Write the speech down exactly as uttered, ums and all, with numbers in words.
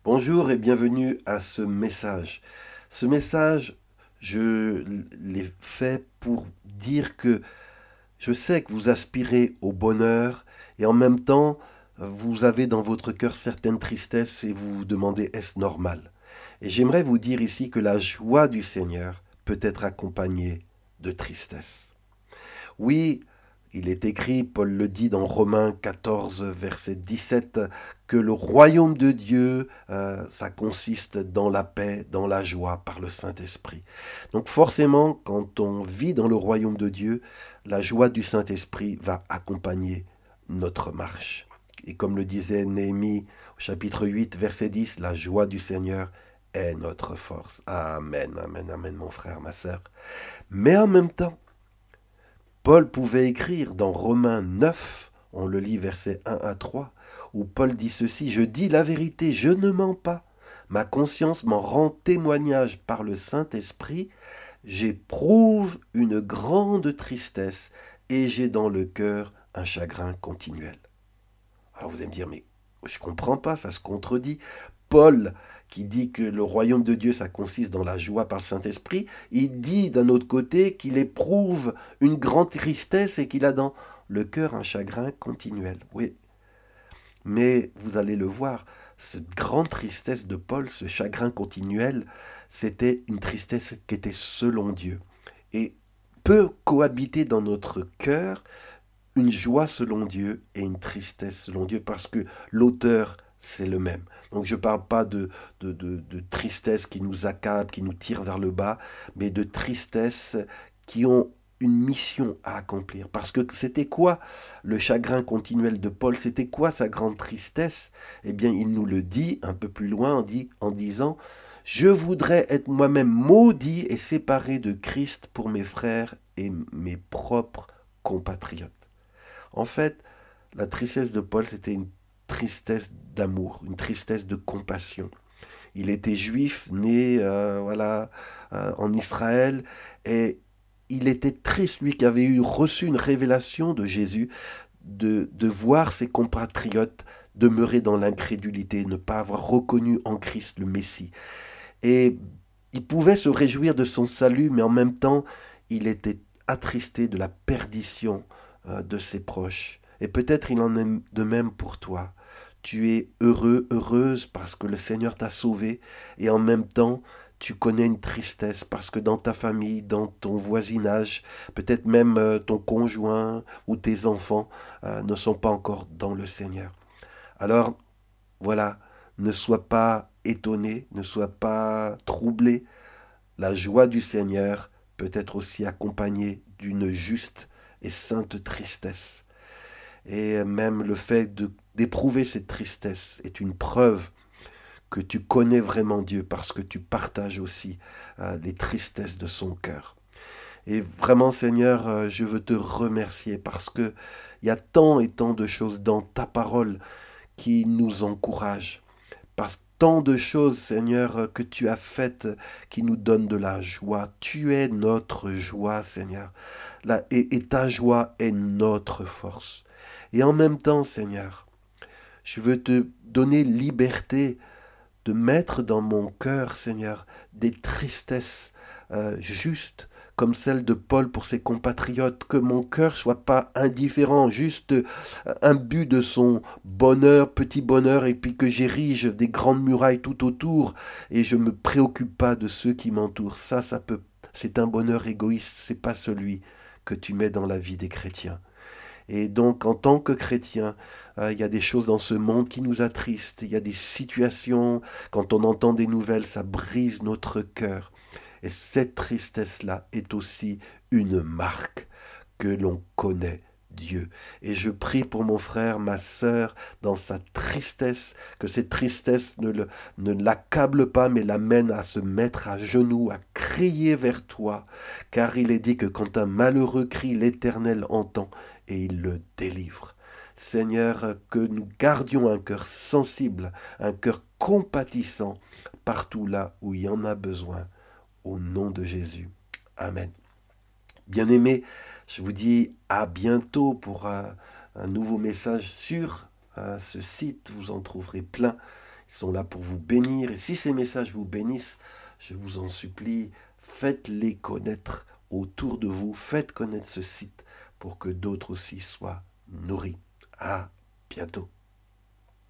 Bonjour et bienvenue à ce message. Ce message, je l'ai fait pour dire que je sais que vous aspirez au bonheur et en même temps, vous avez dans votre cœur certaines tristesses et vous vous demandez est-ce normal? Et j'aimerais vous dire ici que la joie du Seigneur peut être accompagnée de tristesse. Oui, il est écrit, Paul le dit dans Romains quatorze, verset dix-sept, que le royaume de Dieu, euh, ça consiste dans la paix, dans la joie par le Saint-Esprit. Donc forcément, quand on vit dans le royaume de Dieu, la joie du Saint-Esprit va accompagner notre marche. Et comme le disait Néhémie au chapitre huit, verset dix, la joie du Seigneur est notre force. Amen, amen, amen, mon frère, ma sœur. Mais en même temps, Paul pouvait écrire dans Romains neuf, on le lit versets un à trois, où Paul dit ceci, je dis la vérité, je ne mens pas. Ma conscience m'en rend témoignage par le Saint-Esprit. J'éprouve une grande tristesse et j'ai dans le cœur un chagrin continuel. Alors vous allez me dire, mais je ne comprends pas, ça se contredit. Paul, qui dit que le royaume de Dieu, ça consiste dans la joie par le Saint-Esprit, il dit d'un autre côté qu'il éprouve une grande tristesse et qu'il a dans le cœur un chagrin continuel. Oui, mais vous allez le voir, cette grande tristesse de Paul, ce chagrin continuel, c'était une tristesse qui était selon Dieu. Et peut cohabiter dans notre cœur une joie selon Dieu et une tristesse selon Dieu parce que l'auteur, c'est le même. Donc je ne parle pas de, de, de, de tristesse qui nous accable, qui nous tire vers le bas, mais de tristesse qui ont une mission à accomplir. Parce que c'était quoi le chagrin continuel de Paul? C'était quoi sa grande tristesse? Eh bien, il nous le dit un peu plus loin en, dit, en disant « Je voudrais être moi-même maudit et séparé de Christ pour mes frères et mes propres compatriotes. » En fait, la tristesse de Paul, c'était une tristesse d'amour, une tristesse de compassion. Il était juif, né euh, voilà, euh, en Israël, et il était triste, lui qui avait eu reçu une révélation de Jésus, de, de voir ses compatriotes demeurer dans l'incrédulité, ne pas avoir reconnu en Christ le Messie. Et il pouvait se réjouir de son salut, mais en même temps, il était attristé de la perdition euh, de ses proches. Et peut-être il en est de même pour toi. Tu es heureux, heureuse parce que le Seigneur t'a sauvé, et en même temps, tu connais une tristesse parce que dans ta famille, dans ton voisinage, peut-être même euh, ton conjoint ou tes enfants euh, ne sont pas encore dans le Seigneur. Alors, voilà, ne sois pas étonné, ne sois pas troublé. La joie du Seigneur peut être aussi accompagnée d'une juste et sainte tristesse. Et même le fait de- d'éprouver cette tristesse est une preuve que tu connais vraiment Dieu parce que tu partages aussi euh, les tristesses de son cœur. Et vraiment, Seigneur, euh, je veux te remercier parce que il y a tant et tant de choses dans ta parole qui nous encouragent. Parce que tant de choses, Seigneur, que tu as faites qui nous donnent de la joie. Tu es notre joie, Seigneur. La- et, et ta joie est notre force. Et en même temps, Seigneur, je veux te donner liberté de mettre dans mon cœur, Seigneur, des tristesses euh, justes, comme celle de Paul pour ses compatriotes, que mon cœur soit pas indifférent, juste euh, imbu de son bonheur, petit bonheur, et puis que j'érige des grandes murailles tout autour, et je me préoccupe pas de ceux qui m'entourent. Ça, ça peut, c'est un bonheur égoïste, c'est pas celui que tu mets dans la vie des chrétiens. Et donc, en tant que chrétien, euh, il y a des choses dans ce monde qui nous attristent. Il y a des situations, quand on entend des nouvelles, ça brise notre cœur. Et cette tristesse-là est aussi une marque que l'on connaît Dieu. Et je prie pour mon frère, ma sœur, dans sa tristesse, que cette tristesse ne, le, ne l'accable pas, mais l'amène à se mettre à genoux, à crier vers toi, car il est dit que quand un malheureux crie, l'Éternel entend et il le délivre. Seigneur, que nous gardions un cœur sensible, un cœur compatissant, partout là où il y en a besoin, au nom de Jésus. Amen. Bien-aimés, je vous dis à bientôt pour un, un nouveau message sur euh, ce site. Vous en trouverez plein. Ils sont là pour vous bénir. Et si ces messages vous bénissent, je vous en supplie, faites-les connaître autour de vous. Faites connaître ce site pour que d'autres aussi soient nourris. À bientôt.